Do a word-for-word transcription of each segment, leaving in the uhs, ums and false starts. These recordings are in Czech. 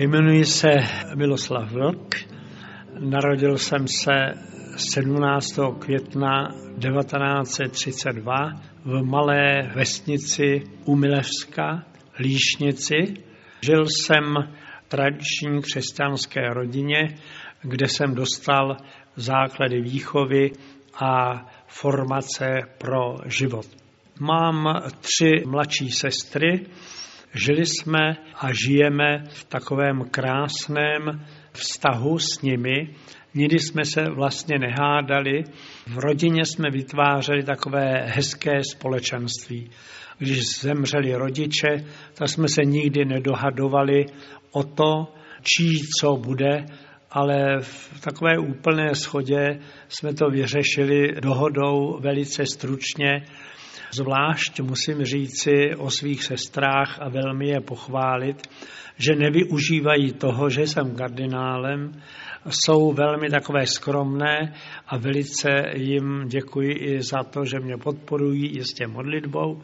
Jmenuji se Miloslav Vlk, narodil jsem se sedmnáctého května devatenáct set třicet dva v malé vesnici u Milevska, Líšnici. Žil jsem v tradiční křesťanské rodině, kde jsem dostal základy výchovy a formace pro život. Mám tři mladší sestry. Žili jsme a žijeme v takovém krásném vztahu s nimi. Nikdy jsme se vlastně nehádali. V rodině jsme vytvářeli takové hezké společenství. Když zemřeli rodiče, tak jsme se nikdy nedohadovali o to, čí co bude, ale v takové úplné shodě jsme to vyřešili dohodou velice stručně. Zvlášť musím říci o svých sestrách a velmi je pochválit, že nevyužívají toho, že jsem kardinálem, jsou velmi takové skromné a velice jim děkuji i za to, že mě podporují i s těm modlitbou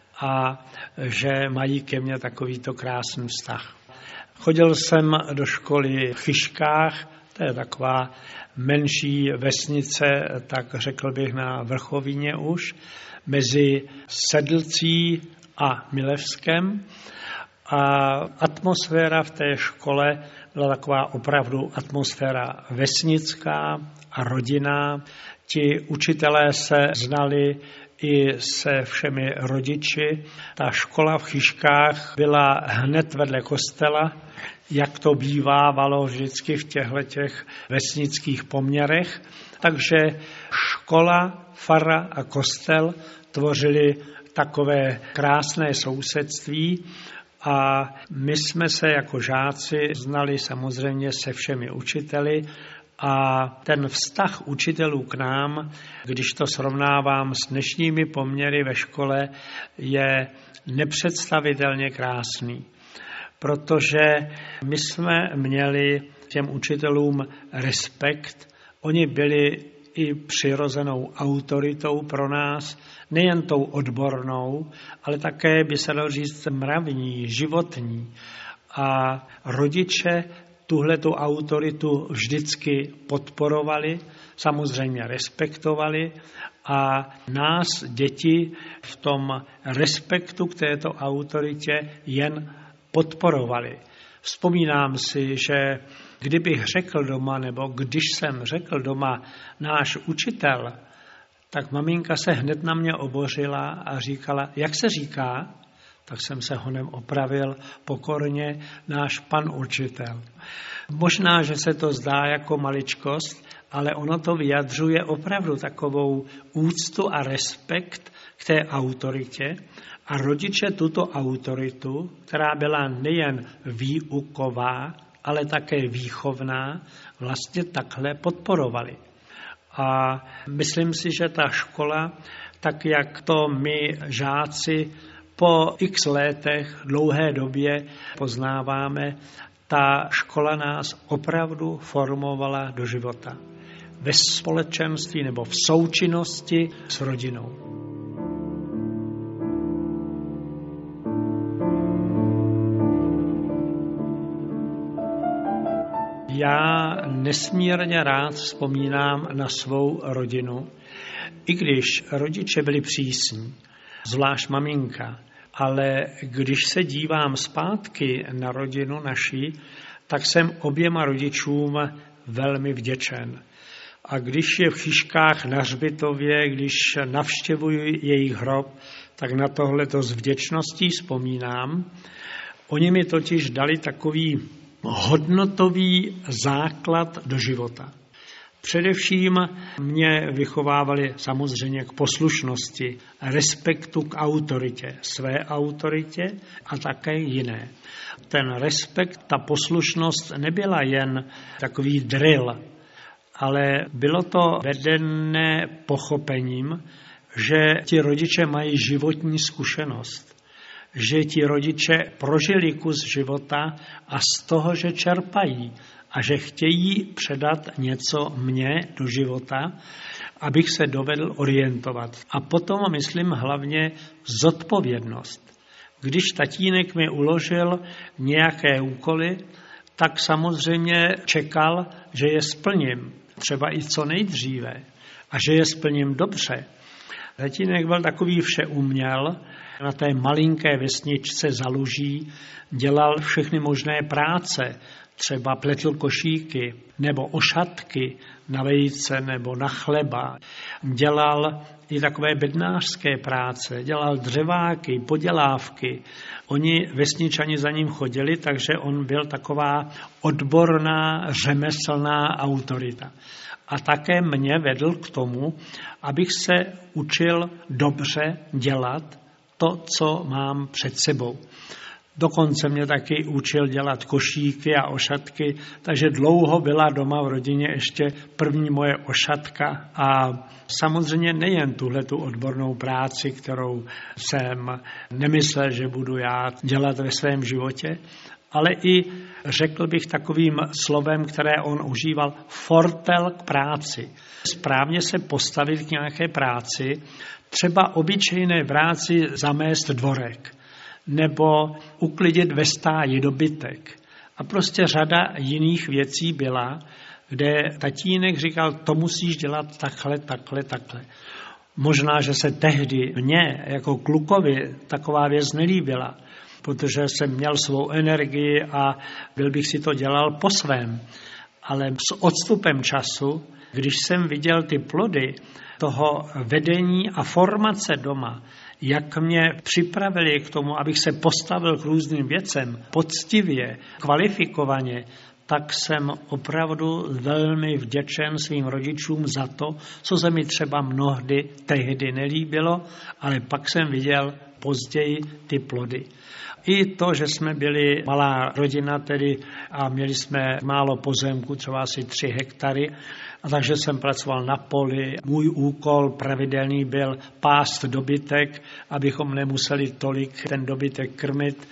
a že mají ke mně takovýto krásný vztah. Chodil jsem do školy v Chyškách, to je taková menší vesnice, tak řekl bych na vrchovině už, mezi Sedlcí a Milevskem. A atmosféra v té škole byla taková opravdu atmosféra vesnická a rodinná. Ti učitelé se znali i se všemi rodiči. Ta škola v Chyškách byla hned vedle kostela, jak to bývávalo vždycky v těchto vesnických poměrech. Takže škola, fara a kostel tvořili takové krásné sousedství a my jsme se jako žáci znali samozřejmě se všemi učiteli a ten vztah učitelů k nám, když to srovnávám s dnešními poměry ve škole, je nepředstavitelně krásný. Protože my jsme měli těm učitelům respekt, oni byli i přirozenou autoritou pro nás, nejen tou odbornou, ale také by se dalo říct mravní, životní. A rodiče tuhletu autoritu vždycky podporovali, samozřejmě respektovali a nás, děti, v tom respektu k této autoritě jen podporovali. Vzpomínám si, že kdybych řekl doma, nebo když jsem řekl doma náš učitel, tak maminka se hned na mě obořila a říkala, jak se říká? Tak jsem se honem opravil pokorně, náš pan učitel. Možná, že se to zdá jako maličkost, ale ono to vyjadřuje opravdu takovou úctu a respekt k té autoritě. A rodiče tuto autoritu, která byla nejen výuková, ale také výchovná, vlastně takhle podporovali. A myslím si, že ta škola, tak jak to my žáci po x letech, dlouhé době poznáváme, ta škola nás opravdu formovala do života. Ve společenství nebo v součinnosti s rodinou. Já nesmírně rád vzpomínám na svou rodinu, i když rodiče byli přísní, zvlášť maminka, ale když se dívám zpátky na rodinu naší, tak jsem oběma rodičům velmi vděčen. A když je v Chyškách na hřbitově, když navštěvuji jejich hrob, tak na tohleto s vděčností vzpomínám. Oni mi totiž dali takový hodnotový základ do života. Především mě vychovávali samozřejmě k poslušnosti, respektu k autoritě, své autoritě a také jiné. Ten respekt, ta poslušnost nebyla jen takový drill, ale bylo to vedené pochopením, že ti rodiče mají životní zkušenost, že ti rodiče prožili kus života a z toho, že čerpají a že chtějí předat něco mně do života, abych se dovedl orientovat. A potom, myslím, hlavně zodpovědnost. Když tatínek mi uložil nějaké úkoly, tak samozřejmě čekal, že je splním, třeba i co nejdříve, a že je splním dobře. Tatínek byl takový všeuměl, na té malinké vesničce za Luží dělal všechny možné práce, třeba pletl košíky nebo ošatky na vejce nebo na chleba. Dělal i takové bednářské práce, dělal dřeváky, podělávky. Oni vesničani za ním chodili, takže on byl taková odborná, řemeslná autorita. A také mě vedl k tomu, abych se učil dobře dělat to, co mám před sebou. Dokonce mě taky učil dělat košíky a ošatky, takže dlouho byla doma v rodině ještě první moje ošatka. A samozřejmě nejen tuhletu odbornou práci, kterou jsem nemyslel, že budu já dělat ve svém životě, ale i, řekl bych takovým slovem, které on užíval, fortel k práci. Správně se postavit k nějaké práci, třeba obyčejné práci zamést dvorek, nebo uklidit ve stáji dobytek. A prostě řada jiných věcí byla, kde tatínek říkal, to musíš dělat takhle, takhle, takhle. Možná, že se tehdy mně jako klukovi taková věc nelíbila, protože jsem měl svou energii a byl bych si to dělal po svém. Ale s odstupem času, když jsem viděl ty plody toho vedení a formace doma, jak mě připravili k tomu, abych se postavil k různým věcem, poctivě, kvalifikovaně, tak jsem opravdu velmi vděčen svým rodičům za to, co se mi třeba mnohdy tehdy nelíbilo, ale pak jsem viděl později ty plody. I to, že jsme byli malá rodina tedy a měli jsme málo pozemku, třeba asi tři hektary, a takže jsem pracoval na poli. Můj úkol pravidelný byl pást dobytek, abychom nemuseli tolik ten dobytek krmit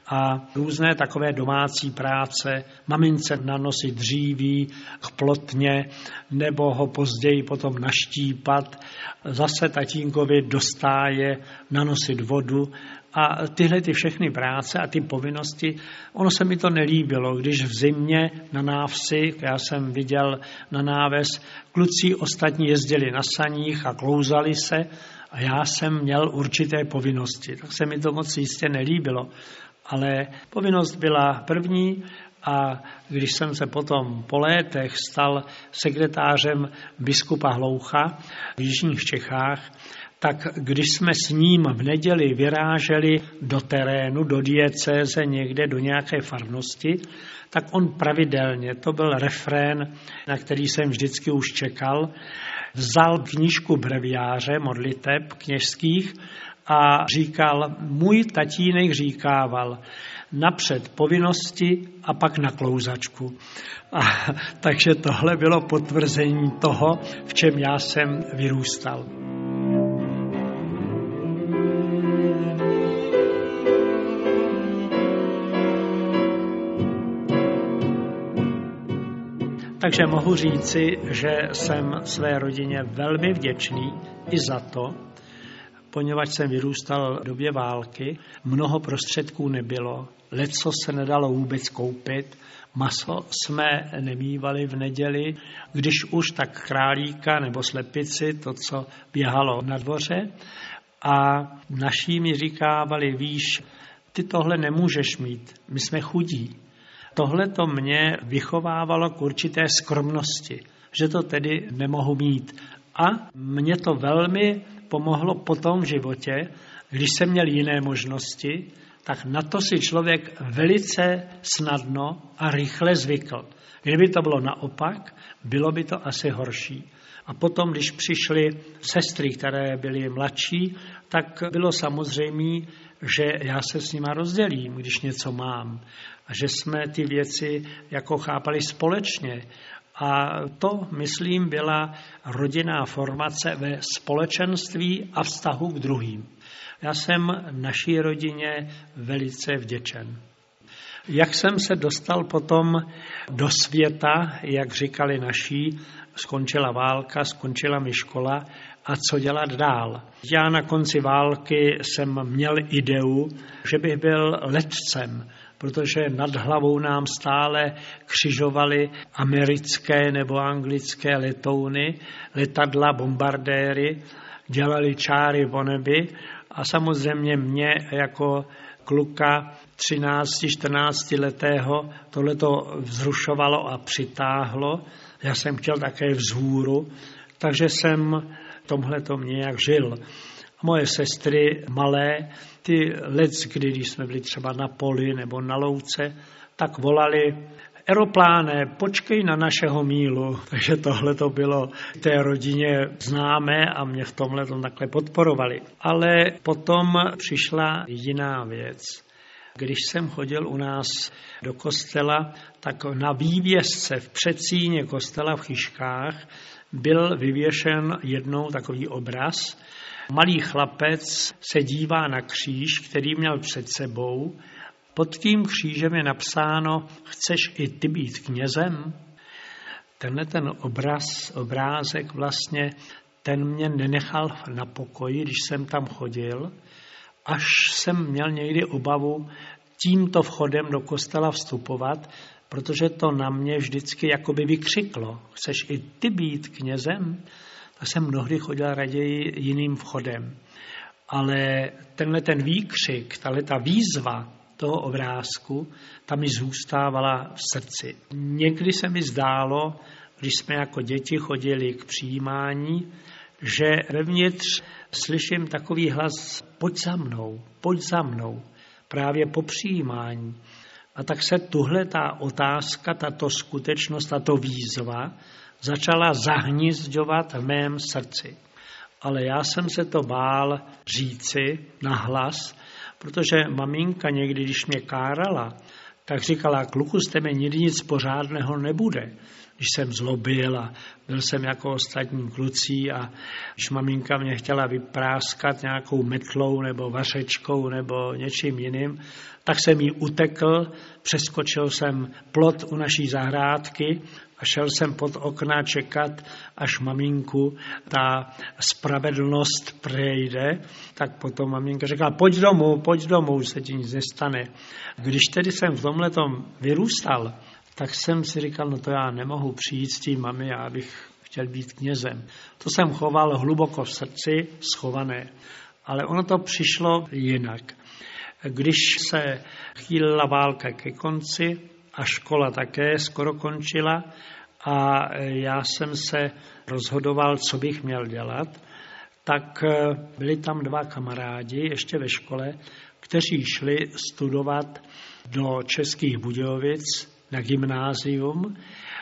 a různé takové domácí práce, mamince nanosit dříví k plotně nebo ho později potom naštípat, zase tatínkovi do stáje nanosit vodu. A tyhle ty všechny práce a ty povinnosti, ono se mi to nelíbilo, když v zimě na návsi, já jsem viděl na náves, kluci ostatní jezdili na saních a klouzali se a já jsem měl určité povinnosti, tak se mi to moc jistě nelíbilo. Ale povinnost byla první a když jsem se potom po létech stal sekretářem biskupa Hloucha v jižních Čechách, tak když jsme s ním v neděli vyráželi do terénu, do diecéze, někde do nějaké farnosti, tak on pravidelně, to byl refrén, na který jsem vždycky už čekal, vzal knížku breviáře modliteb kněžských a říkal, můj tatínek říkával, napřed povinnosti a pak na klouzačku. A, takže tohle bylo potvrzení toho, v čem já jsem vyrůstal. Takže mohu říci, že jsem své rodině velmi vděčný i za to, poněvadž jsem vyrůstal v době války, mnoho prostředků nebylo, lecco se nedalo vůbec koupit, maso jsme nemívali v neděli, když už tak králíka nebo slepici, to, co běhalo na dvoře. A naši mi říkávali, víš, ty tohle nemůžeš mít, my jsme chudí. Tohle to mě vychovávalo k určité skromnosti, že to tedy nemohu mít. A mě to velmi pomohlo potom v životě, když jsem měl jiné možnosti, tak na to si člověk velice snadno a rychle zvykl. Kdyby to bylo naopak, bylo by to asi horší. A potom, když přišly sestry, které byly mladší, tak bylo samozřejmé, že já se s nima rozdělím, když něco mám. A že jsme ty věci jako chápali společně. A to, myslím, byla rodinná formace ve společenství a vztahu k druhým. Já jsem naší rodině velice vděčen. Jak jsem se dostal potom do světa, jak říkali naši, skončila válka, skončila mi škola a co dělat dál. Já na konci války jsem měl ideu, že bych byl letcem, protože nad hlavou nám stále křižovaly americké nebo anglické letouny, letadla, bombardéry, dělali čáry po nebi a samozřejmě mě jako kluka třinácti čtrnácti letého tohleto vzrušovalo a přitáhlo. Já jsem chtěl také vzhůru, takže jsem tomhletom nějak žil. Moje sestry malé, ty leckdy, když jsme byli třeba na poli nebo na louce, tak volali: Aeropláne, počkej na našeho mílu. Takže tohle to bylo té rodině známé a mě v tomhle tom takhle podporovali. Ale potom přišla jiná věc. Když jsem chodil u nás do kostela, tak na vývěsce v předsíně kostela v Chyškách byl vyvěšen jednou takový obraz. Malý chlapec se dívá na kříž, který měl před sebou. Pod tím křížem je napsáno: chceš i ty být knězem? Tenhle ten obraz, obrázek vlastně, ten mě nenechal na pokoji, když jsem tam chodil, až jsem měl někdy obavu tímto vchodem do kostela vstupovat, protože to na mě vždycky jakoby vykřiklo: chceš i ty být knězem? Tak jsem mnohdy chodil raději jiným vchodem. Ale tenhle ten výkřik, tahle ta výzva toho obrázku, ta mi zůstávala v srdci. Někdy se mi zdálo, když jsme jako děti chodili k přijímání, že vevnitř slyším takový hlas: pojď za mnou, pojď za mnou, právě po přijímání. A tak se tuhle ta otázka, tato skutečnost, tato výzva začala zahnizdovat v mém srdci. Ale já jsem se to bál říci nahlas, protože maminka někdy, když mě kárala, tak říkala: kluku, z tebe nikdy nic pořádného nebude. Když jsem zlobil a byl jsem jako ostatní kluci a když maminka mě chtěla vypráskat nějakou metlou nebo vařečkou nebo něčím jiným, tak jsem jí utekl, přeskočil jsem plot u naší zahrádky a šel jsem pod okna čekat, až maminku ta spravedlnost prejde. Tak potom maminka říkala: pojď domů, pojď domů, už se ti nic nestane. Když tedy jsem v tomhletom vyrůstal, tak jsem si říkal: no to já nemohu přijít s tím, mami, já bych chtěl být knězem. To jsem choval hluboko v srdci, schované. Ale ono to přišlo jinak. Když se chýlila válka ke konci a škola také skoro končila a já jsem se rozhodoval, co bych měl dělat, tak byli tam dva kamarádi ještě ve škole, kteří šli studovat do Českých Budějovic na gymnázium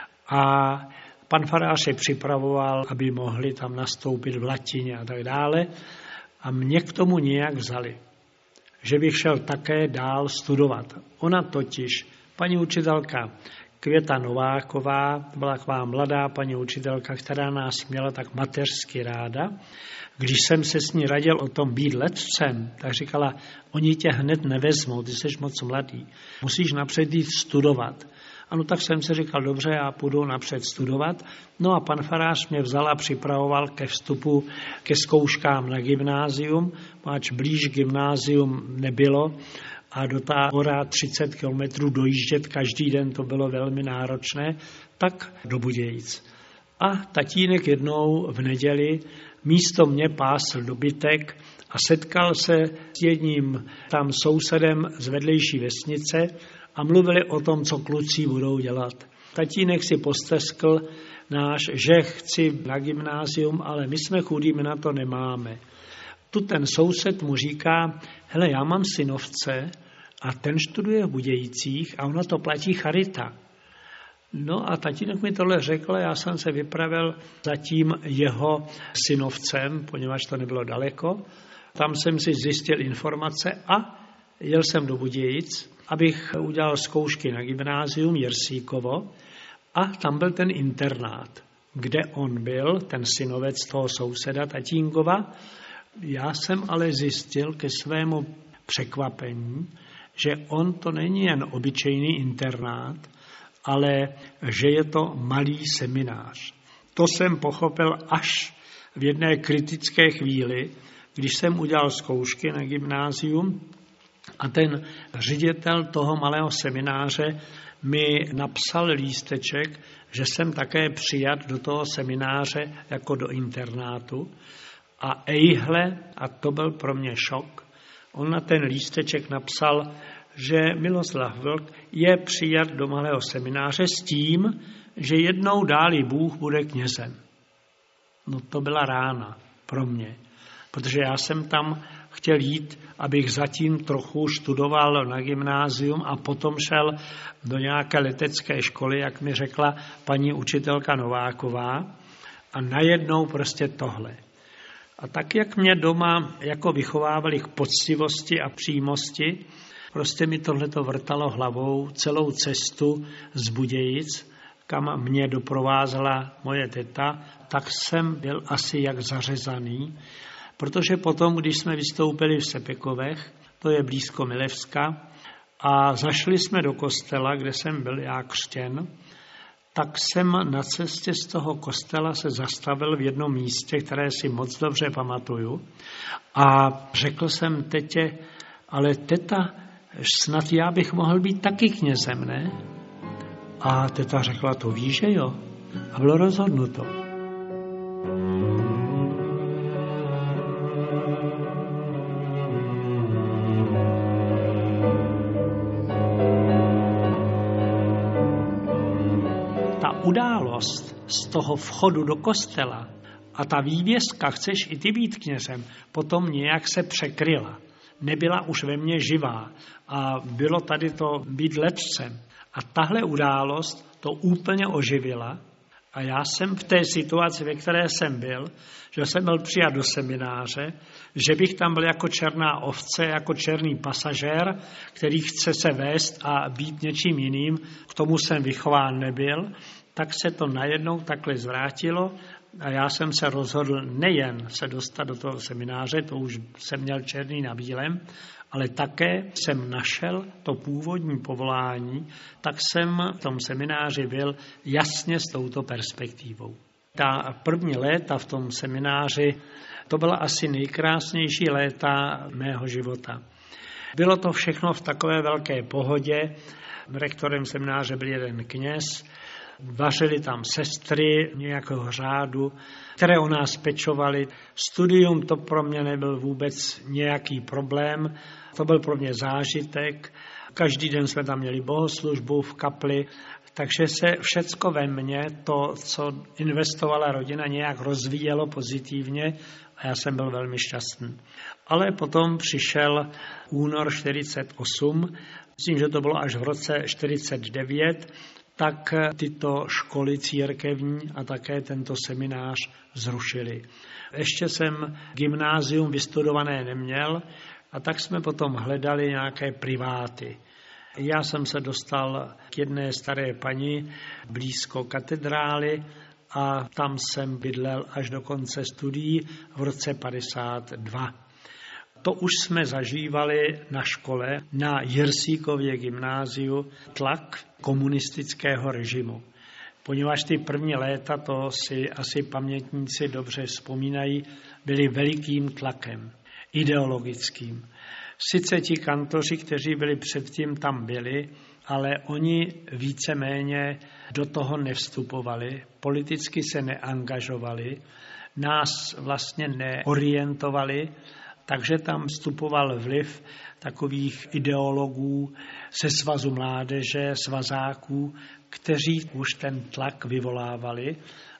a pan farář je připravoval, aby mohli tam nastoupit v latině a tak dále. A mě k tomu nějak vzali, že bych šel také dál studovat. Ona totiž, paní učitelka Květa Nováková, byla taková mladá paní učitelka, která nás měla tak mateřsky ráda. Když jsem se s ní radil o tom být letcem, tak říkala: oni tě hned nevezmou, ty jsi moc mladý, musíš napřed jít studovat. Ano, tak jsem si říkal: dobře, já půjdu napřed studovat. No a pan farář mě vzal a připravoval ke vstupu, ke zkouškám na gymnázium, ač blíž gymnázium nebylo a do ta hora třicet kilometrů dojíždět každý den, to bylo velmi náročné, tak do Budějic. A tatínek jednou v neděli místo mě pásl dobytek a setkal se s jedním tam sousedem z vedlejší vesnice a mluvili o tom, co kluci budou dělat. Tatínek si posteskl náš, že chci na gymnázium, ale my jsme chudí, my na to nemáme. Tu ten soused mu říká: hele, já mám synovce a ten studuje v Budějicích a ona to platí charita. No a tatínek mi tohle řekl, já jsem se vypravil za tím jeho synovcem, poněvadž to nebylo daleko. Tam jsem si zjistil informace a jel jsem do Budějic, abych udělal zkoušky na gymnázium Jersíkovo a tam byl ten internát, kde on byl, ten synovec toho souseda tatínkova. Já jsem ale zjistil ke svému překvapení, že on to není jen obyčejný internát, ale že je to malý seminář. To jsem pochopil až v jedné kritické chvíli, když jsem udělal zkoušky na gymnázium A ten ředitel toho malého semináře mi napsal lísteček, že jsem také přijat do toho semináře jako do internátu. A ejhle, a to byl pro mě šok, on na ten lísteček napsal, že Miloslav Vlk je přijat do malého semináře s tím, že jednou dálí Bůh bude knězem. No to byla rána pro mě, protože já jsem tam chtěl jít, abych zatím trochu studoval na gymnázium a potom šel do nějaké letecké školy, jak mi řekla paní učitelka Nováková, a najednou prostě tohle. A tak, jak mě doma jako vychovávali k poctivosti a přímosti, prostě mi tohleto vrtalo hlavou celou cestu z Budějic, kam mě doprovázela moje teta, tak jsem byl asi jak zařezaný, protože potom, když jsme vystoupili v Sepekovech, to je blízko Milevska, a zašli jsme do kostela, kde jsem byl já křtěn, tak jsem na cestě z toho kostela se zastavil v jednom místě, které si moc dobře pamatuju, a řekl jsem tetě, ale teta, snad já bych mohl být taky knězem, ne? A teta řekla, to víš, že jo? A bylo rozhodnuto. Ta událost z toho vchodu do kostela a ta vývězka, chceš i ty být knězem, potom nějak se překryla. Nebyla už ve mně živá a bylo tady to být letcem. A tahle událost to úplně oživila a já jsem v té situaci, ve které jsem byl, že jsem byl přijat do semináře, že bych tam byl jako černá ovce, jako černý pasažér, který chce se vést a být něčím jiným, k tomu jsem vychován nebyl, tak se to najednou takhle zvrátilo a já jsem se rozhodl nejen se dostat do toho semináře, to už jsem měl černý na bílém, ale také jsem našel to původní povolání, tak jsem v tom semináři byl jasně s touto perspektivou. Ta první léta v tom semináři, to byla asi nejkrásnější léta mého života. Bylo to všechno v takové velké pohodě. Rektorem semináře byl jeden kněz, vařili tam sestry nějakého řádu, které o nás pečovali. Studium to pro mě nebyl vůbec nějaký problém, to byl pro mě zážitek. Každý den jsme tam měli bohoslužbu v kapli, takže se všecko ve mně, to, co investovala rodina, nějak rozvíjelo pozitivně a já jsem byl velmi šťastný. Ale potom přišel únor čtyřicet osm, myslím, že to bylo až v roce čtyřicet devět, tak tyto školy církevní a také tento seminář zrušili. Ještě jsem gymnázium vystudované neměl a tak jsme potom hledali nějaké priváty. Já jsem se dostal k jedné staré paní blízko katedrály a tam jsem bydlel až do konce studií v roce padesát dva. To už jsme zažívali na škole, na Jirsíkově gymnáziu, tlak komunistického režimu. Poněvadž ty první léta, to si asi pamětníci dobře vzpomínají, byly velikým tlakem, ideologickým. Sice ti kantoři, kteří byli předtím, tam byli, ale oni víceméně do toho nevstupovali, politicky se neangažovali, nás vlastně neorientovali, takže tam vstupoval vliv takových ideologů se Svazu mládeže, svazáků, kteří už ten tlak vyvolávali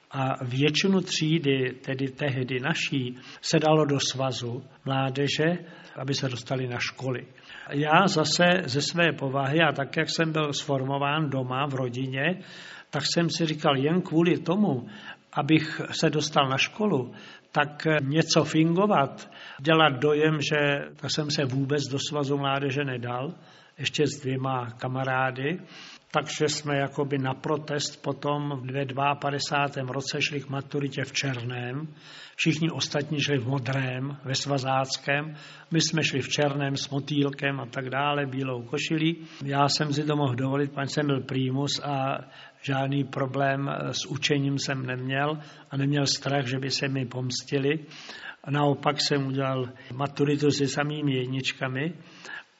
a většinu třídy, tedy tehdy naší, se dalo do Svazu mládeže, aby se dostali na školy. Já zase ze své povahy a tak, jak jsem byl sformován doma v rodině, tak jsem si říkal, jen kvůli tomu, abych se dostal na školu, tak něco fingovat, dělat dojem, že tak jsem se vůbec do Svazu mládeže nedal, ještě s dvěma kamarády, takže jsme jakoby na protest potom v padesátém druhém roce šli k maturitě v černém, všichni ostatní šli v modrém, ve svazáckém, my jsme šli v černém s motýlkem a tak dále, bílou košilí. Já jsem si to mohl dovolit, pač jsem byl primus a žádný problém s učením jsem neměl a neměl strach, že by se mi pomstili. A naopak jsem udělal maturitu se samými jedničkami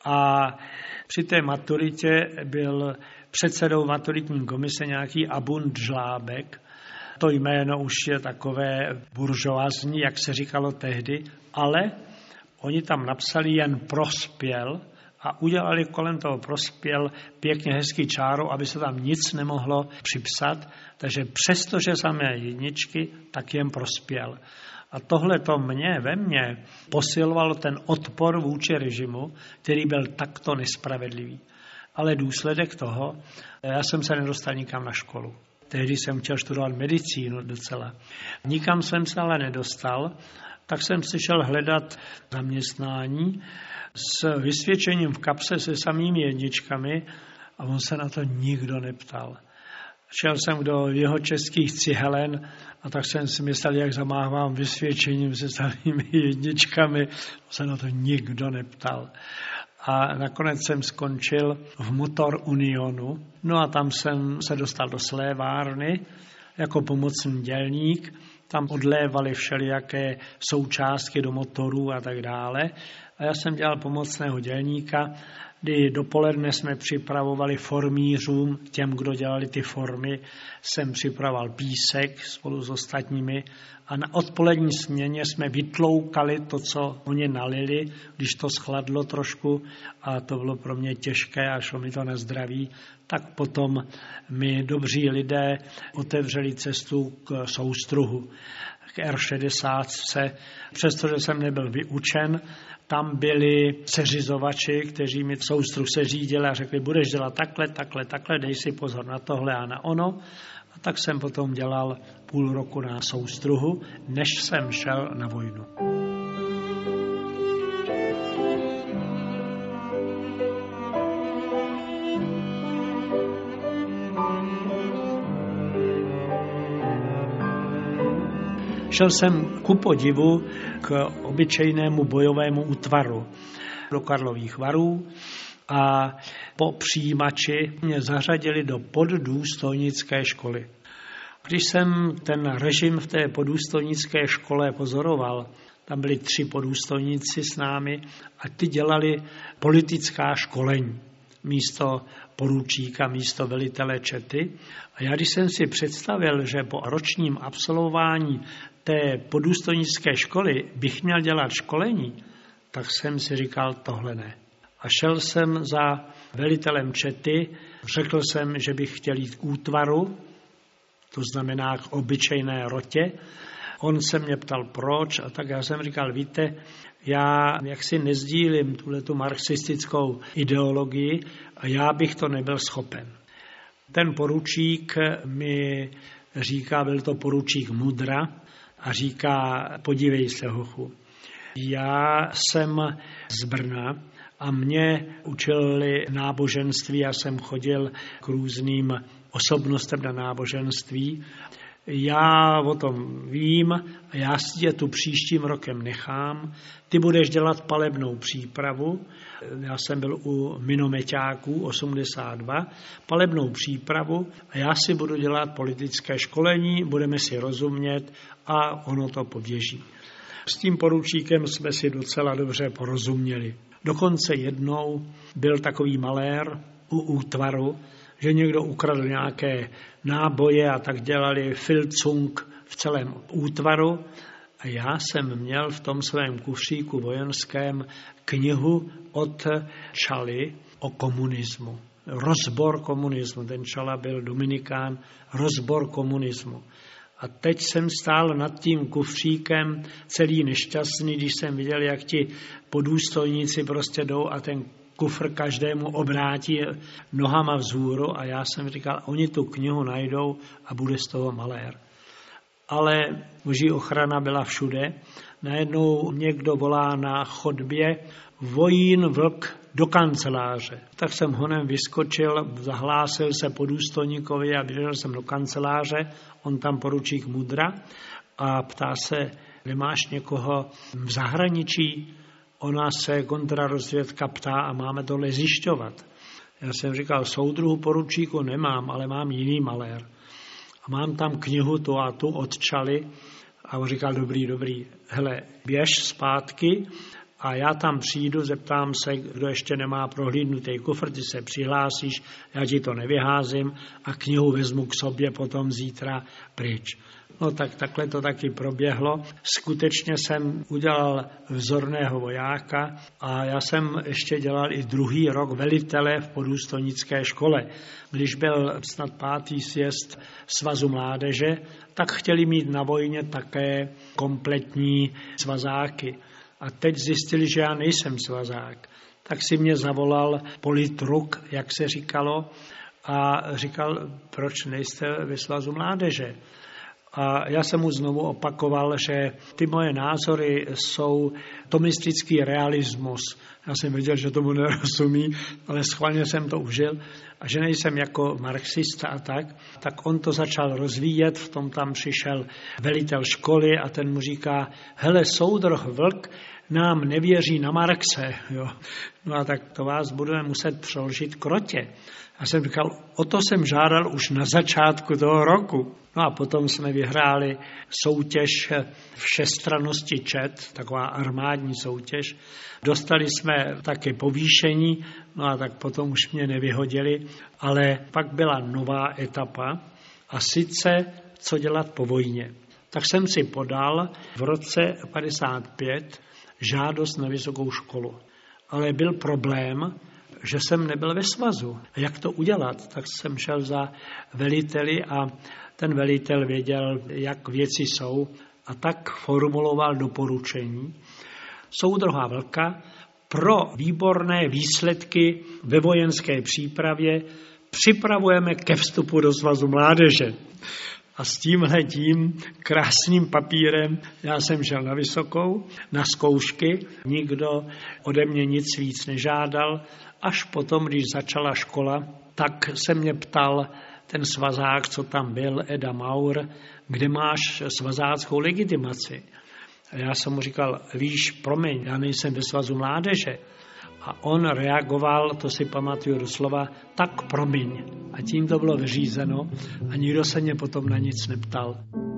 A při té maturitě byl předsedou maturitní komise nějaký Abund Žlábek. To jméno už je takové buržoazní, jak se říkalo tehdy, ale oni tam napsali jen Prospěl a udělali kolem toho Prospěl pěkně hezký čáru, aby se tam nic nemohlo připsat, takže přestože samé jedničky, tak jen Prospěl. A tohle to mě, ve mně posilovalo ten odpor vůči režimu, který byl takto nespravedlivý. Ale důsledek toho, já jsem se nedostal nikam na školu. Tehdy jsem chtěl studovat medicínu docela. Nikam jsem se ale nedostal, tak jsem si šel hledat zaměstnání s vysvědčením v kapse se samými jedničkami a on se na to nikdo neptal. Šel jsem do jeho českých cihelen a tak jsem si myslel, jak zamávám vysvědčením se samými jedničkami. On se na to nikdo neptal. A nakonec jsem skončil v Motor Unionu. No a tam jsem se dostal do slévárny jako pomocný dělník. Tam odlévali všelijaké součástky do motorů a tak dále. A já jsem dělal pomocného dělníka, kdy dopoledne jsme připravovali formířům, těm, kdo dělali ty formy, jsem připravoval písek spolu s ostatními a na odpolední směně jsme vytloukali to, co oni nalili, když to schladlo trošku a to bylo pro mě těžké a šlo mi to na zdraví, tak potom mi dobří lidé otevřeli cestu k soustruhu, k R šedesát. Přestože jsem nebyl vyučen, tam byli seřizovači, kteří mi soustruh seřídili a řekli, budeš dělat takhle, takhle, takhle, dej si pozor na tohle a na ono. A tak jsem potom dělal půl roku na soustruhu, než jsem šel na vojnu. Šel jsem ku podivu k obyčejnému bojovému útvaru do Karlových Varů a po přijímači mě zařadili do poddůstojnické školy. Když jsem ten režim v té poddůstojnické škole pozoroval, tam byli tři poddůstojníci s námi a ty dělali politická školení místo poručíka, místo velitele čety. A já když jsem si představil, že po ročním absolvování té poddůstojnické školy bych měl dělat školení, tak jsem si říkal, tohle ne. A šel jsem za velitelem čety, řekl jsem, že bych chtěl jít k útvaru, to znamená k obyčejné rotě. On se mě ptal, proč, a tak já jsem říkal, víte, já jaksi nezdílím tuhletu marxistickou ideologii a já bych to nebyl schopen. Ten poručík mi říká, byl to poručík Mudra, a říká, podívej se, hochu, já jsem z Brna a mě učili náboženství, já jsem chodil k různým osobnostem na náboženství. Já o tom vím a já si je tu příštím rokem nechám. Ty budeš dělat palebnou přípravu. Já jsem byl u minomeťáků osmdesát dva. Palebnou přípravu a já si budu dělat politické školení, budeme si rozumět a ono to poběží. S tím poručíkem jsme si docela dobře porozuměli. Dokonce jednou byl takový malér u útvaru, že někdo ukradl nějaké náboje a tak dělali filcung v celém útvaru. A já jsem měl v tom svém kufříku vojenském knihu od Čaly o komunismu. Rozbor komunismu. Ten Čala byl Dominikán. Rozbor komunismu. A teď jsem stál nad tím kufříkem celý nešťastný, když jsem viděl, jak ti podůstojníci prostě jdou a ten kufr každému obrátí nohama vzhůru a já jsem říkal, oni tu knihu najdou a bude z toho malér. Ale boží ochrana byla všude. Najednou někdo volá na chodbě, Vojín vlk do kanceláře. Tak jsem honem vyskočil, zahlásil se podůstojníkovi a běžel jsem do kanceláře, on tam poručík Mudra a ptá se, nemáš někoho v zahraničí? Ona se kontrarozvědka ptá a máme tohle zjišťovat. Já jsem říkal, soudruhu poručíku nemám, ale mám jiný malér. A mám tam knihu tu a tu od Čaly. A on říkal, dobrý, dobrý, hele, běž zpátky a já tam přijdu, zeptám se, kdo ještě nemá prohlídnutý kufr, ty se přihlásíš, já ti to nevyházím a knihu vezmu k sobě potom zítra pryč. No tak takhle to taky proběhlo. Skutečně jsem udělal vzorného vojáka a já jsem ještě dělal i druhý rok velitele v podůstojnické škole. Když byl snad pátý sjezd Svazu mládeže, tak chtěli mít na vojně také kompletní svazáky. A teď zjistili, že já nejsem svazák. Tak si mě zavolal politruk, jak se říkalo, a říkal, proč nejste ve Svazu mládeže. A já jsem mu znovu opakoval, že ty moje názory jsou tomistický realismus. Já jsem věděl, že tomu nerozumí, ale schválně jsem to užil. A že nejsem jako marxista a tak, tak on to začal rozvíjet, v tom tam přišel velitel školy a ten mu říká, hele, soudruh Vlk nám nevěří na Marxe. Jo. No a tak to vás budeme muset přeložit k rotě. A jsem říkal, o to jsem žádal už na začátku toho roku. No a potom jsme vyhráli soutěž všestrannosti čet, taková armádní soutěž. Dostali jsme také povýšení, no a tak potom už mě nevyhodili, ale pak byla nová etapa a sice co dělat po vojně. Tak jsem si podal v roce padesát pět žádost na vysokou školu. Ale byl problém, že jsem nebyl ve svazu. Jak to udělat? Tak jsem šel za veliteli a ten velitel věděl, jak věci jsou a tak formuloval doporučení. Soudruha Vlka pro výborné výsledky ve vojenské přípravě připravujeme ke vstupu do Svazu mládeže. A s tímhletím krásným papírem já jsem šel na vysokou, na zkoušky, nikdo ode mě nic víc nežádal. Až potom, když začala škola, tak se mě ptal ten svazák, co tam byl, Eda Maur, kde máš svazáckou legitimaci. A já jsem mu říkal, víš, promiň, já nejsem ve Svazu mládeže. A on reagoval, to si pamatuju doslova, tak promiň. A tím to bylo vyřízeno a nikdo se mě potom na nic neptal.